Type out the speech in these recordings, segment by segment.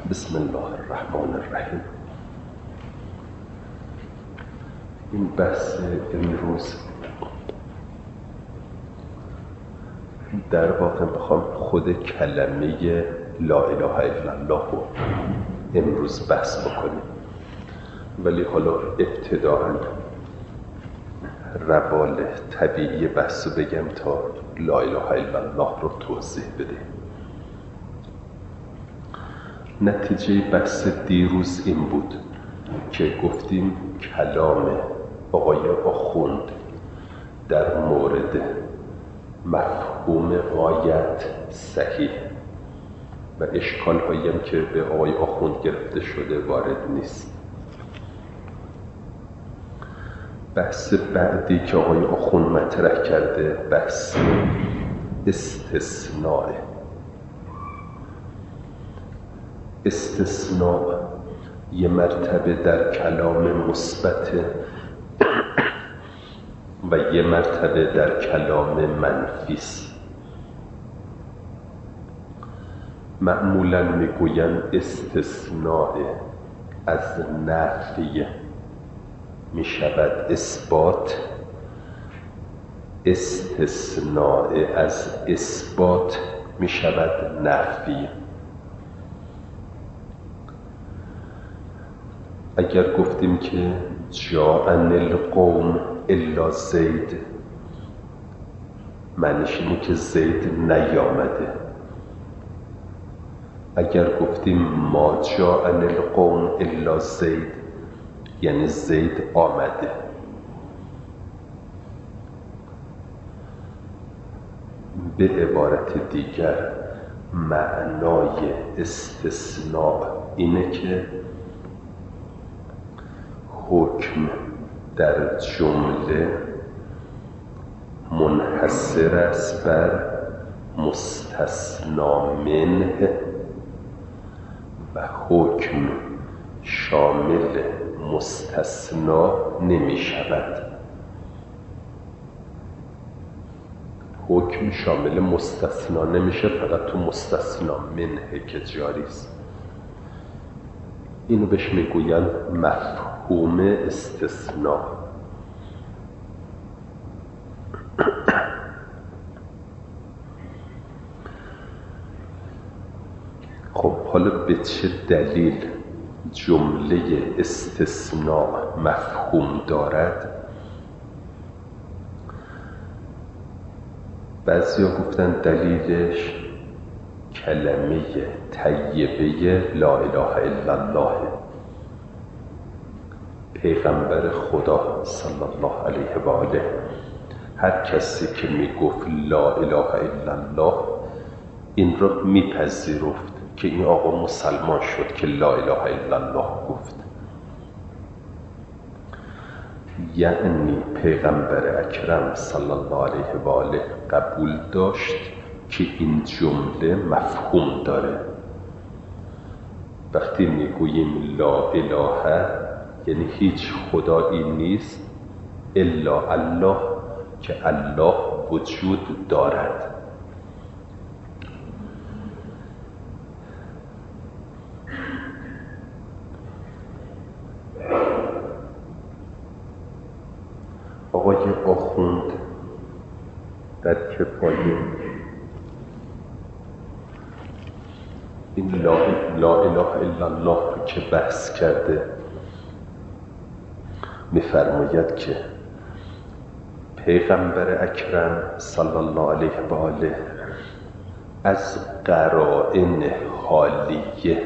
بسم الله الرحمن الرحیم. این بحث امروز در واقع میخوام خود کلمه لا اله الا الله رو امروز بحث بکنیم، ولی حالا ابتداءً روال طبیعی بحث رو بگم تا لا اله الا الله رو توضیح بده. نتیجه بحث دیروز این بود که گفتیم کلام آقای آخوند در مورد مفهوم غایت صحیح و اشکال هایی هم که به آقای آخوند گرفته شده وارد نیست. بحث بعدی که آقای آخوند مطرح کرده بحث استثناء. استثناء یه مرتبه در کلام مثبت و یه مرتبه در کلام منفی است. معمولاً میگویند استثناء از نفی می شود اثبات، استثناء از اثبات می شود نفی. اگر گفتیم که جاءنی القوم الا زید، معنیش اینه که زید نیامده. اگر گفتیم ما جاءنی القوم الا زید، یعنی زید آمده. به عبارت دیگر معنای استثناء اینه که حکم در جمله منحصر است بر مستثنا منه و حکم شامل مستثنا نمی شود. حکم شامل مستثنا نمیشه، فقط تو مستثنا منه که جاری است. اینو بهش میگوین مفهوم استثناء. خب حالا به چه دلیل جمله استثناء مفهوم دارد؟ بعضیا گفتن دلیلش کلمه طیبه لا اله الا الله. پیغمبر خدا صلی الله علیه و آله هر کسی که میگفت لا اله الا الله این را میپذیرفت که این آقا مسلمان شد که لا اله الا الله گفت. یعنی پیغمبر اکرم صلی الله علیه و آله قبول داشت که این جمله مفهوم داره. وقتی میگوییم لا اله یعنی هیچ خدایی نیست الا الله، که الله وجود دارد. آقای آخوند در کفایه این لا اله الا الله رو که بحث کرده می‌فرماید که پیغمبر اکرم صلی الله علیه و آله از قرائن حالیه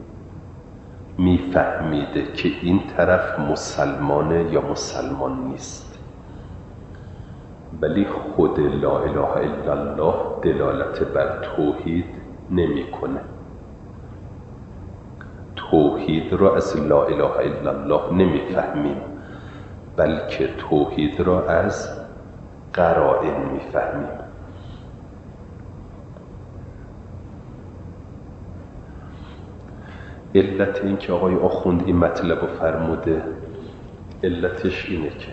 میفهمیده که این طرف مسلمانه یا مسلمان نیست، ولی خود لا اله الا الله دلالت بر توحید نمیکنه. توحید را از لا اله الا الله نمیفهمیم، بلکه توحید را از قرائن میفهمیم. علت این که آقای آخوند این مطلب رو فرموده، علتش اینه که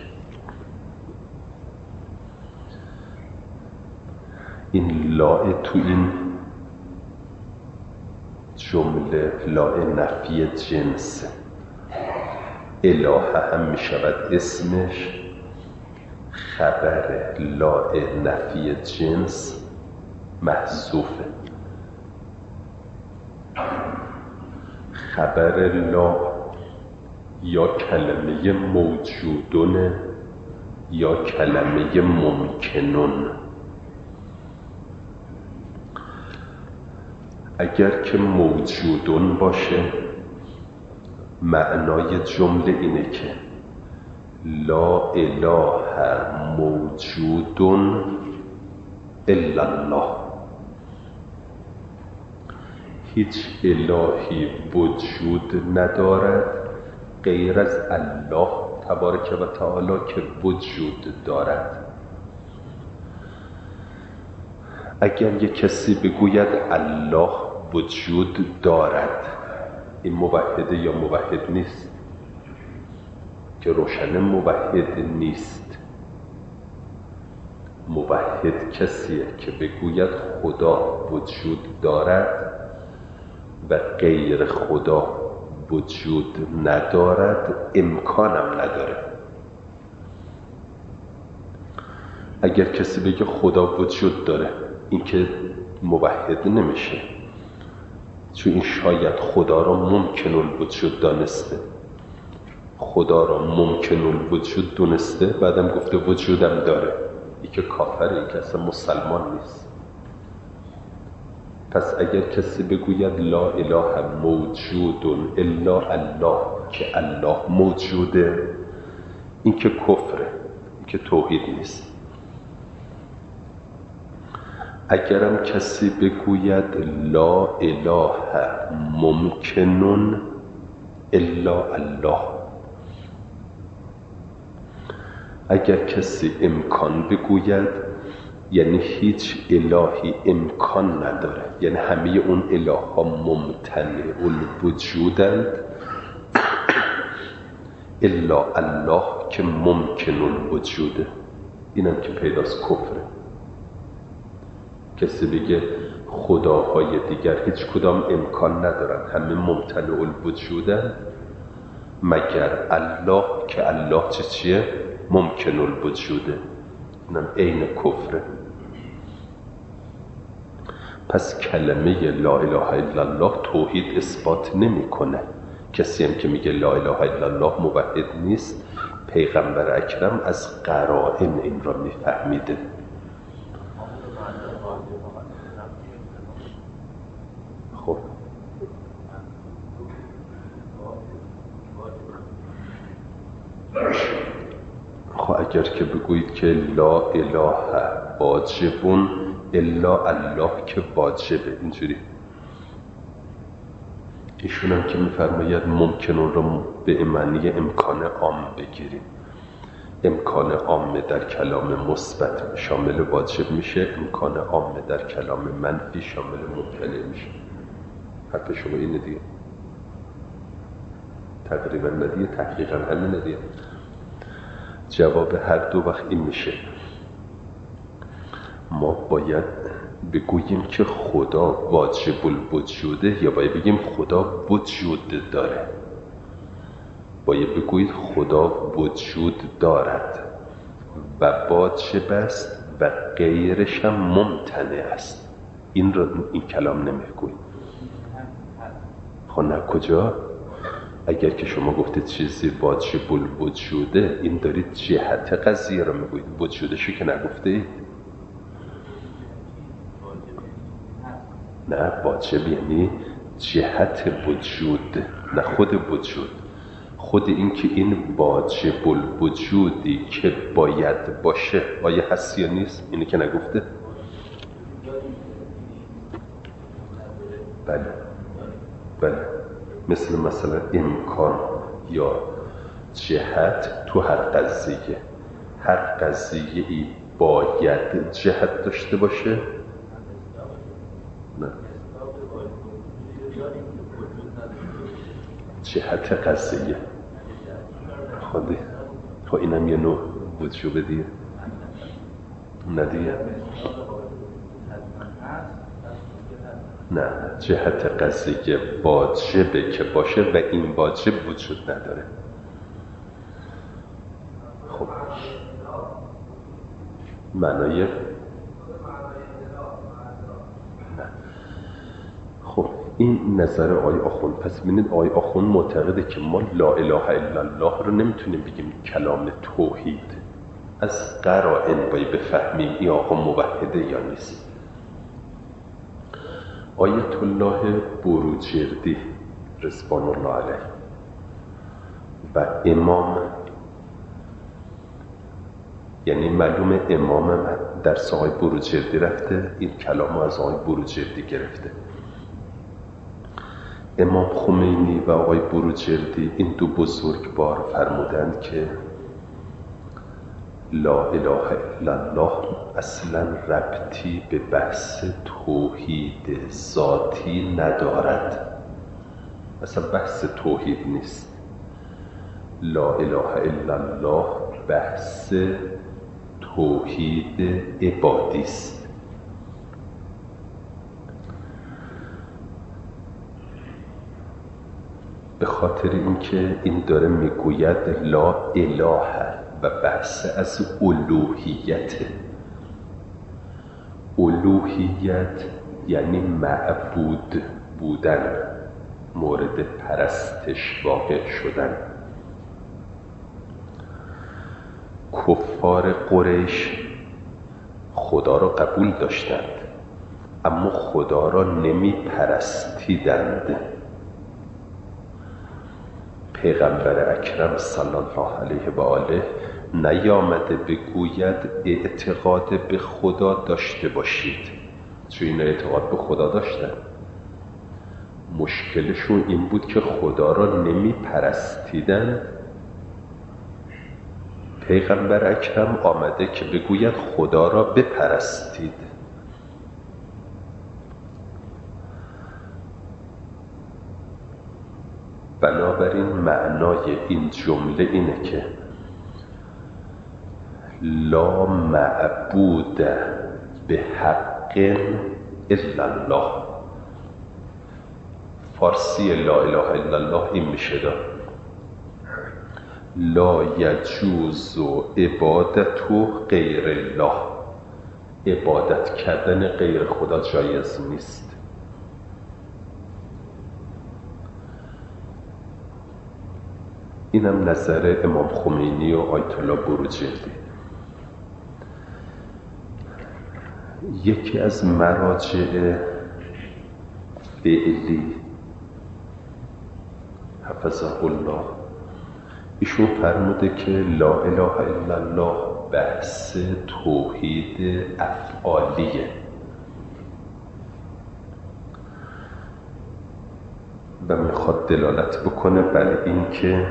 این لا تو این جمله لا نفی جنس. اله هم می شود اسمش، خبر لا نفی جنس محذوفه. خبر لا یا کلمه موجودونه یا کلمه ممکنون. اگر که موجودون باشه معنای جمله اینه که لا اله موجود الا الله. هیچ الهی وجود ندارد غیر از الله تبارک و تعالی که وجود دارد. اگر یک کسی بگوید الله وجود دارد، این موحده یا موحد نیست؟ که روشن موحد نیست. موحد کسیه که بگوید خدا وجود دارد و غیر خدا وجود ندارد، امکانم نداره. اگر کسی بگه خدا وجود داره، این که موحد نمیشه، چون این شاید خدا را ممکن الوجود دانسته. خدا را ممکن الوجود دونسته، بعدم گفته وجودم داره. این که کافره، این که اصلا مسلمان نیست. پس اگر کسی بگوید لا اله موجود الا الله، که الله موجوده، این که کفره، این که توحید نیست. اگرم کسی بگوید لا اله ممکنون الا الله، اگر کسی امکان بگوید یعنی هیچ الهی امکان نداره، یعنی همه اون اله ها ممتنع الوجودند الا الله که ممکن الوجوده، اینم که پیداست کفره. کسی بگه خداهای دیگر هیچ کدام امکان ندارن، همه ممتنع الوجودن مگر الله که الله چیه؟ ممکن الوجوده. اینم عین کفره. پس کلمه لا اله الا الله توحید اثبات نمیکنه. کسی هم که میگه لا اله الا الله موحد نیست. پیغمبر اکرم از قرائن این را میفهمیده. خب اگر که بگویید که لا اله واجبون الا الله که واجبه، اینجوری ایشون هم که میفرماید ممکنون رو به معنی امکان عام بگیریم. امکان عام در کلام مثبت شامل واجب میشه، امکان عام در کلام منفی شامل ممکنه میشه. حرف شما اینه دیگه، تقریبا ندیه، تحقیقا همین ندیه. جواب هر دو وقت این میشه ما باید بگوییم که خدا واجب الوجوده یا باید بگیم خدا وجود داره؟ باید بگویید خدا وجود دارد و واجب است و غیرش هم ممتنع است. این را این کلام نمیگویید. خب نه کجا؟ اگر که شما گفتید چیزی واجب الوجوده، این دارید جهت قضیه را میگویید، وجودشو که نگفته اید. نه، واجب یعنی جهت وجود، نه خود وجود. خود این که این واجب الوجودی که باید باشه آیا هست یا نیست، اینه که نگفته. بله بله، مثلا امکان یا جهت تو هر قضیه ای باید جهت داشته باشه؟ نه، جهت قضیه خودی. خب اینم یه نوع وجوب دیگه ندیه. نه، جهت قضیه واجبه که باشه و این واجب وجود نداره. خب معنای خب این نظر آقای آخوند. پس ببینید آقای آخوند معتقده که ما لا اله الا الله رو نمیتونیم بگیم کلام توحید. از قرائن باید بفهمیم این آقا موحده یا نیست. آیت الله بروجردی رضوان الله علیه و امام، یعنی معلوم امام در آقای بروجردی رفته، این کلام از آقای بروجردی گرفته. امام خمینی و آقای بروجردی این دو بزرگوار فرمودند که لا اله الا الله اصلا ربطی به بحث توحید ذاتی ندارد، اصلا بحث توحید نیست. لا اله الا الله بحث توحید عبادی است. به خاطر اینکه این داره میگوید لا اله و بحث از الوهیت. الوهیت یعنی معبود بودن، مورد پرستش واقع شدن. کفار قریش خدا را قبول داشتند اما خدا را نمی پرستیدند. پیغمبر اکرم صلی الله علیه و آله نیامده بگوید اعتقاد به خدا داشته باشید، چون این اعتقاد به خدا داشتن. مشکلشون این بود که خدا را نمی پرستیدن. پیغمبر اکرم آمده که بگوید خدا را بپرستید. بنابراین معنای این جمله اینه که لا معبود به حق الا الله. فارسی لا اله الا الله این میشه دار لا یجوز عبادت غیر الله. عبادت کردن غیر خدا جایز نیست. اینم نظر امام خمینی و آیت الله بروجردی. یکی از مراجع فعلی حفظه الله ایشون فرموده که لا اله الا الله بحث توحید افعالیه و میخواد دلالت بکنه بر این که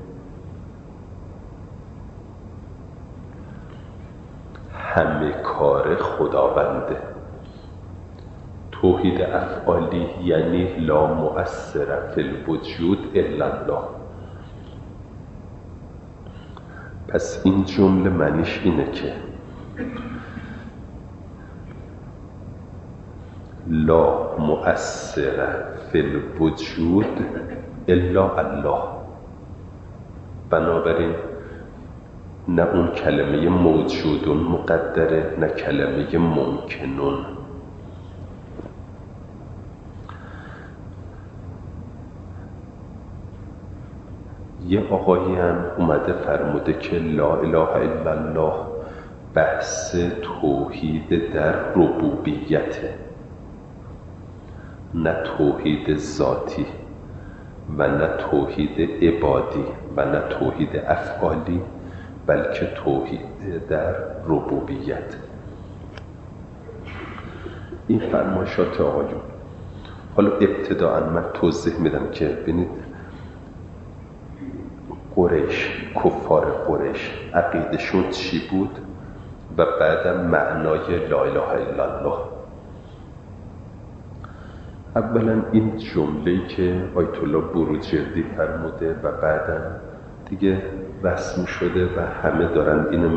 همه کار خداونده. توحید افعالی یعنی لا مؤثر فی الوجود الا الله. پس این جمله معنیش اینه که لا مؤثر فی الوجود الا الله. بنابراین نه اون کلمه موجودون مقدره نه کلمه ممکنون. یه آقایی هم اومده فرموده که لا اله الا الله بحث توحید در ربوبیته، نه توحید ذاتی و نه توحید عبادی و نه توحید افعالی، بلکه توحید در ربوبیت. این فرمایشات آقایون. حالا ابتداءً من توضیح میدم که ببینید قریش، کفار قریش عقیدشون چی بود و بعدم معنای لا اله الا الله. اولا این جمله‌ای که آیت الله بروجردی فرموده و بعدم دیگه رسم شده و همه دارن اینو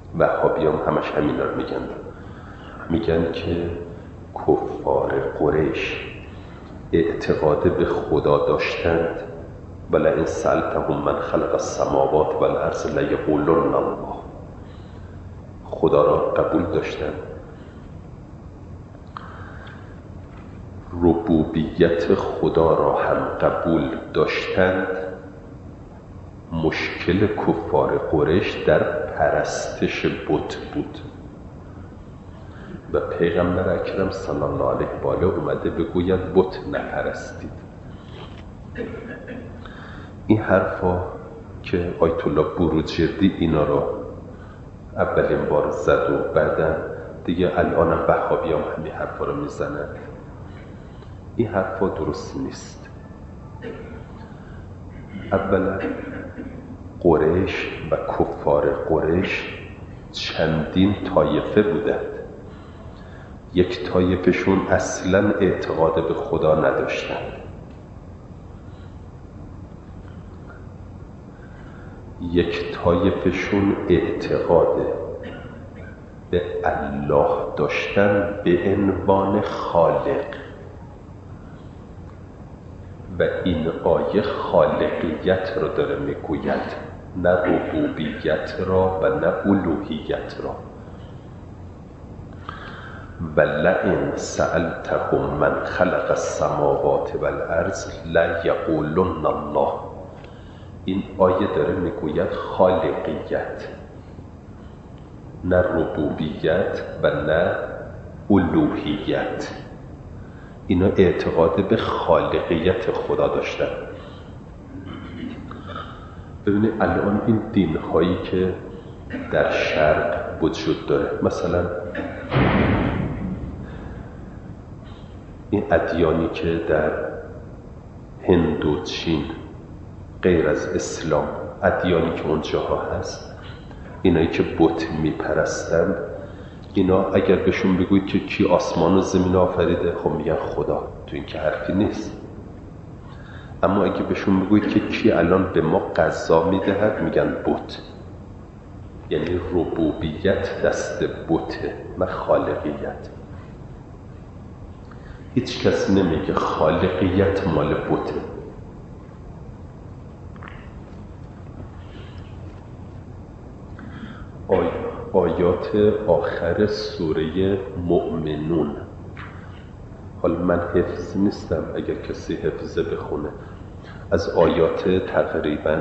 وهابیان همش همینا رو میگن که کفار قریش اعتقاد به خدا داشتند ولئن سألتهم من خلق السماوات والارض لیقولن الله. خدا را قبول داشتند، ربوبیت خدا را هم قبول داشتند. مشکل کفار قریش در پرستش بت بود و پیغمبر اکرم صلی الله علیه و آله اومده بگوید بت نپرستید. این حرفا که آیت الله بروجردی اینا رو اولین بار زد و بعدن دیگه الانم وهابیان همین حرفا رو میزنن، این حرفا درست نیست. اولا قریش و کفار قریش چندین طایفه بودند. یک طایفشون اصلا اعتقاد به خدا نداشتند، یک طایفشون اعتقاد به الله داشتن به عنوان خالق و این آیه خالقیت را داره میگوید، نه ربوبیت را و نه الوهیت را. ولئن سألتهم من خلق السماوات والارض لیقولن الله. این آیه داره میگوید خالقیت، نه ربوبیت و نه الوهیت. اینا اعتقاد به خالقیت خدا داشتن. ببینید الان این دین هایی که در شرق وجود داره، مثلا این ادیانی که در هند و چین غیر از اسلام، ادیانی که اونجاها هست، اینایی که بت میپرستند، اینا اگر بهشون بگوید که کی آسمان و زمین آفریده، خب میگن خدا، تو این که حرفی نیست. اما اگه بهشون بگوید که کی الان به ما غذا میدهد، میگن بت. یعنی ربوبیت دست بته، نه خالقیت. هیچ کس نمیگه خالقیت مال بته. آیات آخر سوره مؤمنون، حالا من حفظ نیستم، اگر کسی حفظه بخونه، از آیات تقریبا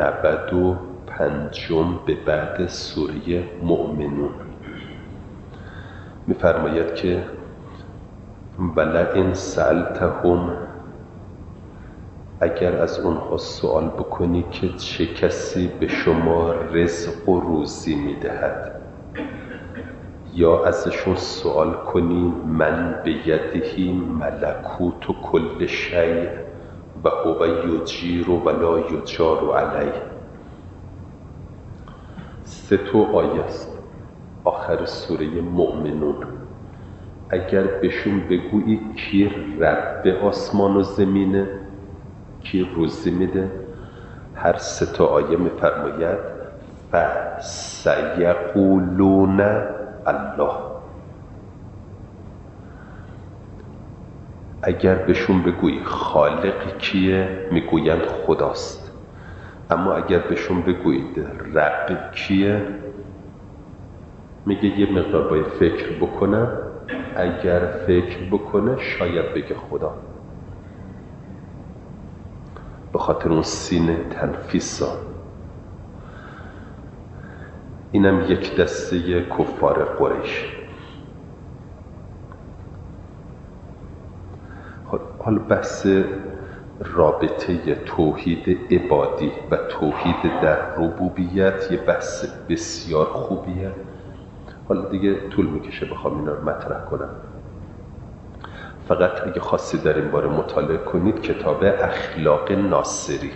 95 به بعد سوره مؤمنون میفرماید که ولئن سألتهم، اگر از اونها سوال بکنی که چه کسی به شما رزق و روزی میدهد، یا ازشون سوال کنی من بیدهی ملکوت کل شیء و هو یجیر ولا یجار علیه. 3 آیه است آخر سوره مؤمنون. اگر بهشون بگویی کی رب آسمان و زمینه، کی روزی میده، هر 3 آیه میفرماید فسیقولون الله. اگر بهشون بگویی خالق کیه، میگویند خداست. اما اگر بهشون بگویید رب کیه، میگه یه مقدار باید فکر بکنم. اگر فکر بکنه شاید بگه خدا، به خاطر اون سین تنفیسا. اینم یک دسته کفار قریش. حالا بحث رابطه توحید عبادی و توحید در ربوبیت یه بحث بسیار خوبیه. حالا دیگه طول میکشه بخوام اینا رو مطرح کنم. فقط اگه خاصی در این باره مطالعه کنید کتاب اخلاق ناصری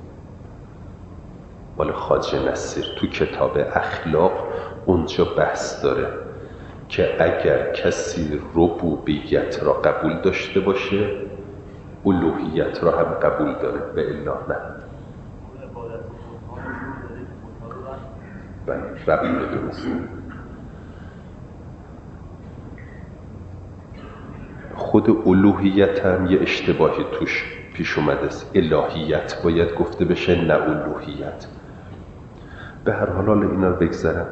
مال خواجه نصیر، تو کتاب اخلاق اونجا بحث داره که اگر کسی ربوبیت را قبول داشته باشه الوهیت را هم قبول داره، به الا نه. رب بدونستن. خود الوهیت هم یه اشتباهی توش پیش اومده است. الهیت باید گفته بشه، نه الوهیت. به هر حال اینا رو بگذارم.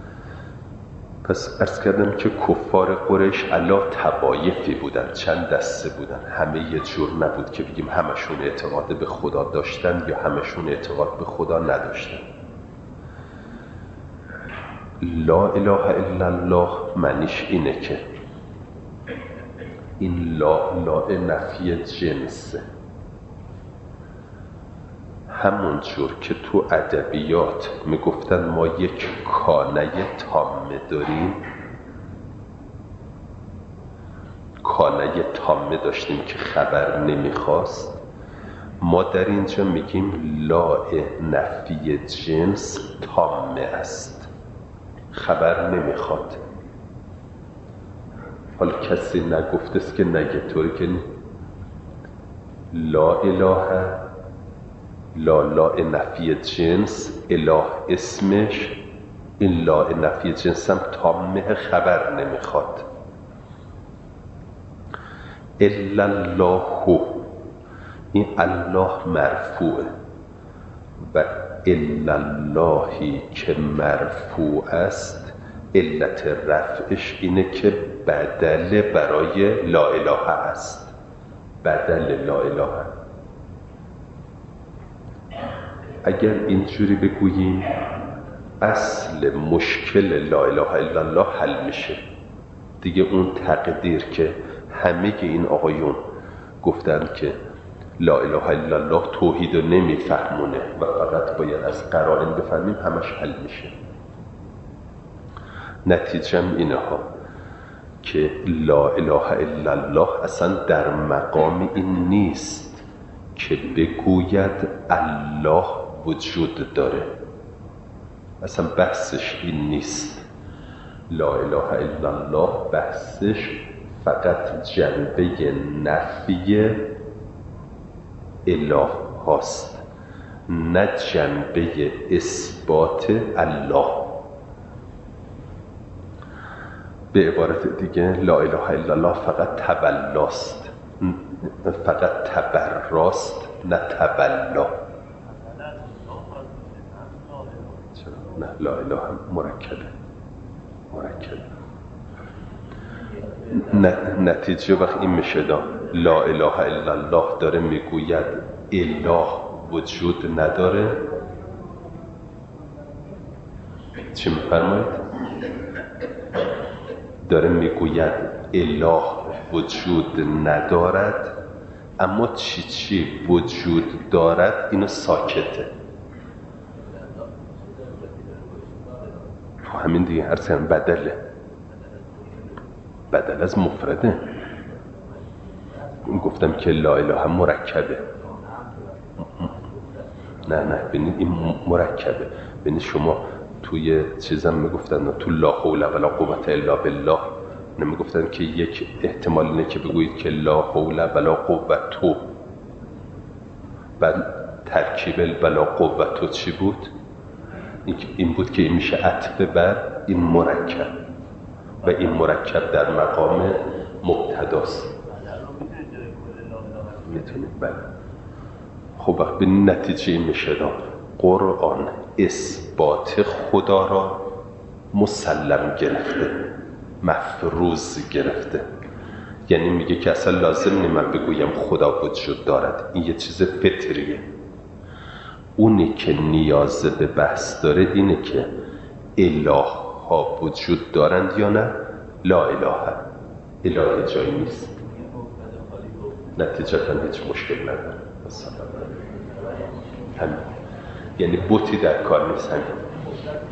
پس عرض کردم که کفار قریش علا طوایفی بودن، چند دسته بودن، همه یه جور نبود که بگیم همشون اعتقاد به خدا داشتن یا همشون اعتقاد به خدا نداشتن. لا اله الا الله معنیش اینه که این لا نفی جنسه. همون جور که تو ادبیات میگفتن ما یک کانه تامه داریم، کانه تامه داشتیم که خبر نمیخواست، ما در اینجا میگیم لا نفی جنس تامه است، خبر نمیخواد. حالا کسی نگفته است که نگه، طوری که لا اله لا نفی جنس، اله اسمش، این لا نفی جنس هم تامه، خبر نمیخواد. الا الله، این الله مرفوعه و الا اللهی که مرفوع است علت رفعش اینه که بدل برای لا اله است، بدل لا اله. اگر اینجوری بگوییم اصل مشکل لا اله الا الله حل میشه دیگه. اون تقدیر که همه این آقایون گفتن که لا اله الا الله توحید رو نمیفهمونه و فقط باید از قرائن بفهمیم، همش حل میشه. نتیجم اینه ها که لا اله الا الله اصلا در مقام این نیست که بگوید الله وجود داره، اصلا بحثش این نیست. لا اله الا الله بحثش فقط جنبه نفی اله هاست، نه جنبه اثبات الله. به عبارت دیگه لا اله الا الله فقط تبلاست، فقط تبراست، نه تبلا. نه لا اله مرکبه. نتیجه وقت این میشه لا اله الا الله داره میگوید اله وجود نداره. چی میفرمایید؟ داره میگوید اله وجود ندارد، اما چی وجود دارد اینو ساکته. همین دیگه، هر سن بدل از مفرده. گفتم که لا اله مرکبه. نه ببینید این مرکبه. ببینید شما توی چیزم میگفتن تو لا حول ولا قوت الا بالله، نمیگفتن که یک احتمال اینه که بگویید که لا حول ولا قوت، بعد ترکیب ولا قوت چی بود؟ این بود که این میشه عطف بر این مرکب و این مرکب در مقام مبتداست. میتونید بله. خب وقت به نتیجه این میشه قرآن اثبات خدا را مسلم گرفته، مفروض گرفته. یعنی میگه که اصلا لازم نیست من بگویم خدا وجود دارد، این یه چیز فطریه. اونی که نیاز به بحث داره اینه که اله ها وجود دارند یا نه. لا اله جایی نیست، نتیجتا هیچ مشکل نداره. همین یعنی بوتی در کار نیست. همین